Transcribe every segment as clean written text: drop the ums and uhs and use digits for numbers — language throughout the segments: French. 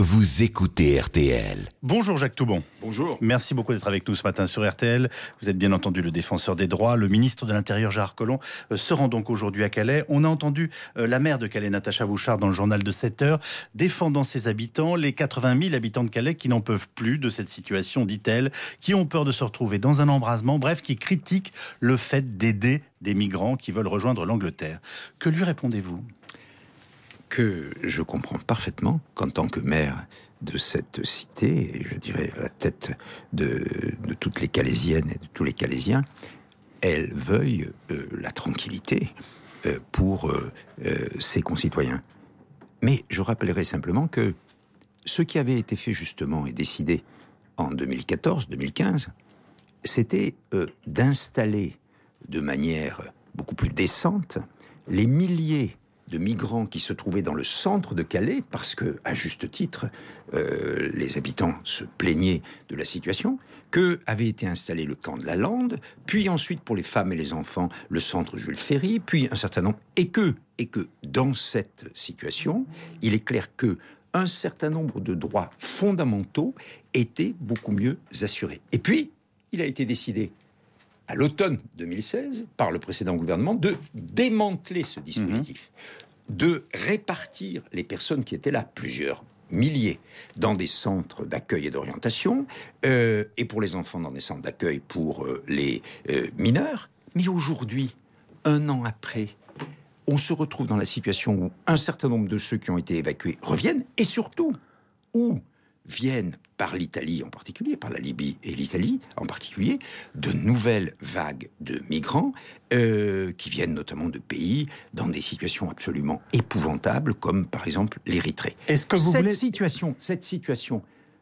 vous écoutez RTL. Bonjour Jacques Toubon. Bonjour. Merci beaucoup d'être avec nous ce matin sur RTL. Vous êtes bien entendu le défenseur des droits. Le ministre de l'Intérieur, Gérard Collomb, se rend donc aujourd'hui à Calais. On a entendu la maire de Calais, Natacha Bouchard, dans le journal de 7 heures, défendant ses habitants, les 80 000 habitants de Calais qui n'en peuvent plus de cette situation, dit-elle, qui ont peur de se retrouver dans un embrasement, bref, qui critiquent le fait d'aider des migrants qui veulent rejoindre l'Angleterre. Que lui répondez-vous ? Que je comprends parfaitement qu'en tant que maire de cette cité, et je dirais à la tête de toutes les Calaisiennes et de tous les Calaisiens, elle veuille la tranquillité pour ses concitoyens. Mais je rappellerai simplement que ce qui avait été fait justement et décidé en 2014-2015, c'était d'installer de manière beaucoup plus décente les milliers de migrants qui se trouvaient dans le centre de Calais, parce que, à juste titre, les habitants se plaignaient de la situation, que avait été installé le camp de la Lande, puis ensuite pour les femmes et les enfants, le centre Jules Ferry, puis un certain nombre, et que dans cette situation, il est clair que un certain nombre de droits fondamentaux étaient beaucoup mieux assurés. Et puis, il a été décidé à l'automne 2016, par le précédent gouvernement, de démanteler ce dispositif, de répartir les personnes qui étaient là, plusieurs milliers, dans des centres d'accueil et d'orientation, et pour les enfants dans des centres d'accueil pour les mineurs. Mais aujourd'hui, 1 an après, on se retrouve dans la situation où un certain nombre de ceux qui ont été évacués reviennent, et surtout, où viennent par l'Italie en particulier, par la Libye et l'Italie en particulier, de nouvelles vagues de migrants qui viennent notamment de pays dans des situations absolument épouvantables, comme par exemple l'Érythrée. Est-ce que Cette situation,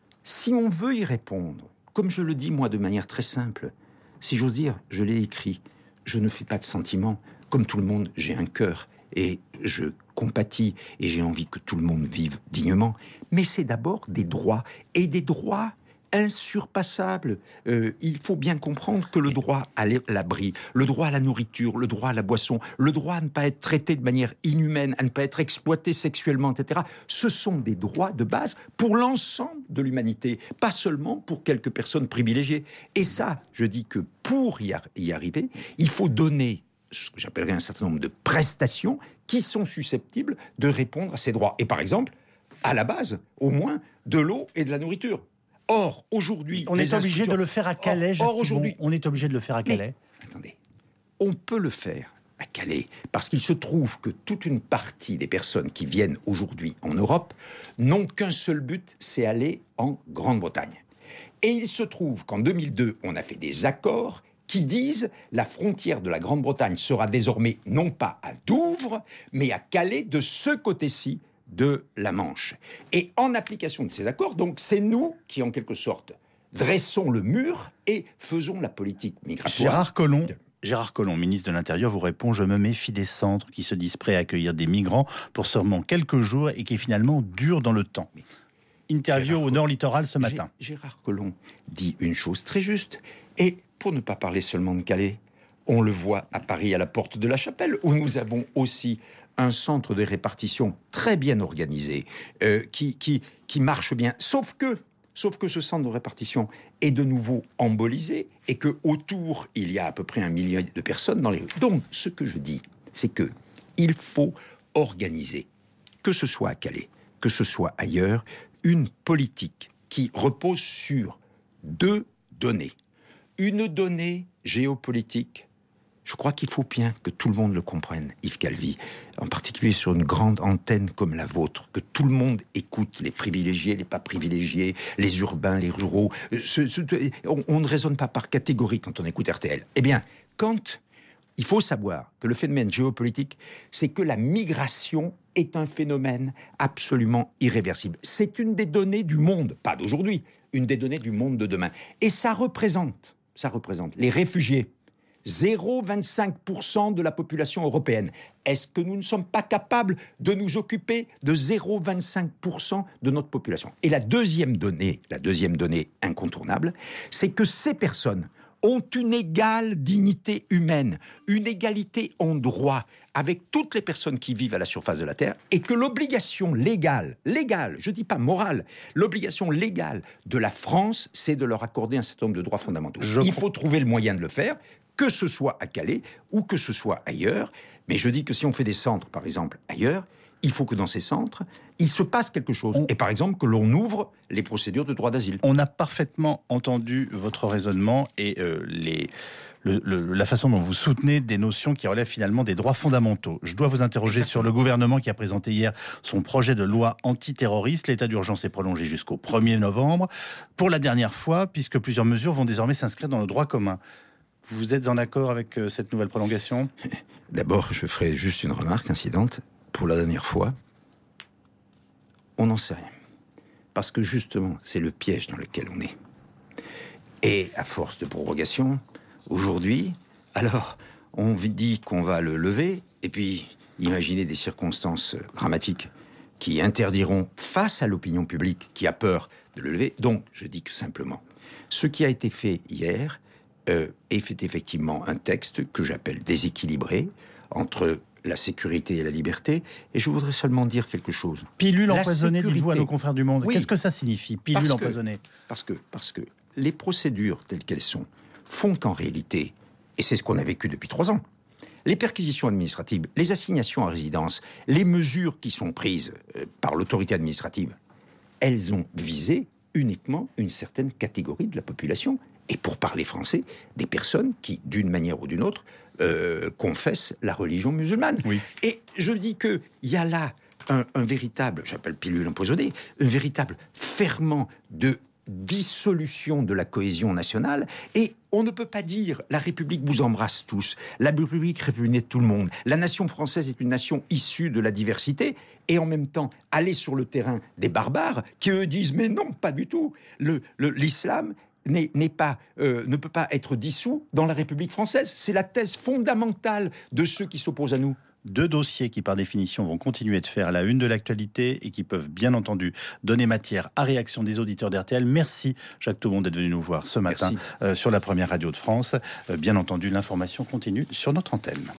si on veut y répondre, comme je le dis moi de manière très simple, si j'ose dire, je l'ai écrit, je ne fais pas de sentiments, comme tout le monde, j'ai un cœur et je compatis et j'ai envie que tout le monde vive dignement. Mais c'est d'abord des droits, et des droits insurpassables. Il faut bien comprendre que le droit à l'abri, le droit à la nourriture, le droit à la boisson, le droit à ne pas être traité de manière inhumaine, à ne pas être exploité sexuellement, etc., ce sont des droits de base pour l'ensemble de l'humanité, pas seulement pour quelques personnes privilégiées. Et ça, je dis que pour y arriver, il faut donner ce que j'appellerais un certain nombre de prestations qui sont susceptibles de répondre à ces droits. Et par exemple, à la base, au moins, de l'eau et de la nourriture. Or, aujourd'hui... On est obligé de le faire à Calais, Jacques Toubon. On est obligé de le faire à Calais. Mais, attendez, on peut le faire à Calais, parce qu'il se trouve que toute une partie des personnes qui viennent aujourd'hui en Europe n'ont qu'un seul but, c'est aller en Grande-Bretagne. Et il se trouve qu'en 2002, on a fait des accords qui disent la frontière de la Grande-Bretagne sera désormais non pas à Douvres, mais à Calais, de ce côté-ci de la Manche. Et en application de ces accords, donc c'est nous qui, en quelque sorte, dressons le mur et faisons la politique migratoire. Gérard Collomb, ministre de l'Intérieur, vous répond « Je me méfie des centres qui se disent prêts à accueillir des migrants pour seulement quelques jours et qui finalement durent dans le temps. » Interview au Nord Littoral ce matin. Gérard Collomb dit une chose très juste. Et pour ne pas parler seulement de Calais, on le voit à Paris, à la Porte de la Chapelle, où nous avons aussi un centre de répartition très bien organisé, qui marche bien. Sauf que ce centre de répartition est de nouveau embolisé et que autour il y a à peu près 1 million de personnes dans les rues. Donc, ce que je dis, c'est que il faut organiser, que ce soit à Calais, que ce soit ailleurs, une politique qui repose sur 2 données. Une donnée géopolitique. Je crois qu'il faut bien que tout le monde le comprenne, Yves Calvi, en particulier sur une grande antenne comme la vôtre, que tout le monde écoute, les privilégiés, les pas privilégiés, les urbains, les ruraux. On ne raisonne pas par catégorie quand on écoute RTL. Eh bien, il faut savoir que le phénomène géopolitique, c'est que la migration est un phénomène absolument irréversible. C'est une des données du monde, pas d'aujourd'hui, une des données du monde de demain. Et ça représente les réfugiés, 0,25% de la population européenne. Est-ce que nous ne sommes pas capables de nous occuper de 0,25% de notre population ? Et la deuxième donnée incontournable, c'est que ces personnes ont une égale dignité humaine, une égalité en droit avec toutes les personnes qui vivent à la surface de la Terre, et que l'obligation légale, je dis pas morale, l'obligation légale de la France, c'est de leur accorder un certain nombre de droits fondamentaux. Il faut trouver le moyen de le faire, que ce soit à Calais ou que ce soit ailleurs. Mais je dis que si on fait des centres, par exemple, ailleurs, il faut que dans ces centres, il se passe quelque chose. Et par exemple, que l'on ouvre les procédures de droit d'asile. On a parfaitement entendu votre raisonnement et la façon dont vous soutenez des notions qui relèvent finalement des droits fondamentaux. Je dois vous interroger sur le gouvernement qui a présenté hier son projet de loi antiterroriste. L'état d'urgence est prolongé jusqu'au 1er novembre. Pour la dernière fois, puisque plusieurs mesures vont désormais s'inscrire dans le droit commun. Vous êtes en accord avec cette nouvelle prolongation ? D'abord, je ferai juste une remarque incidente. Pour la dernière fois, on n'en sait rien. Parce que justement, c'est le piège dans lequel on est. Et à force de prorogation, aujourd'hui, alors, on dit qu'on va le lever, et puis, imaginez des circonstances dramatiques qui interdiront face à l'opinion publique qui a peur de le lever. Donc, je dis que simplement, ce qui a été fait hier est fait effectivement un texte que j'appelle déséquilibré entre la sécurité et la liberté. Et je voudrais seulement dire quelque chose. Pilule empoisonnée, dites-vous à nos confrères du Monde. Oui. Qu'est-ce que ça signifie, pilule empoisonnée ? Parce que les procédures telles qu'elles sont font qu'en réalité, et c'est ce qu'on a vécu depuis 3 ans, les perquisitions administratives, les assignations à résidence, les mesures qui sont prises par l'autorité administrative, elles ont visé uniquement une certaine catégorie de la population. Et pour parler français, des personnes qui, d'une manière ou d'une autre, confessent la religion musulmane. Oui. Et je dis qu'il y a là un véritable, j'appelle pilule empoisonnée, un véritable ferment de dissolution de la cohésion nationale. Et on ne peut pas dire la République vous embrasse tous, la République réunit tout le monde, la nation française est une nation issue de la diversité, et en même temps aller sur le terrain des barbares qui eux disent mais non, pas du tout, l'islam ne peut pas être dissous dans la République française. C'est la thèse fondamentale de ceux qui s'opposent à nous. 2 dossiers qui, par définition, vont continuer de faire la une de l'actualité et qui peuvent, bien entendu, donner matière à réaction des auditeurs d'RTL. Merci, Jacques Toubon, d'être venu nous voir ce matin sur la première radio de France. Bien entendu, l'information continue sur notre antenne.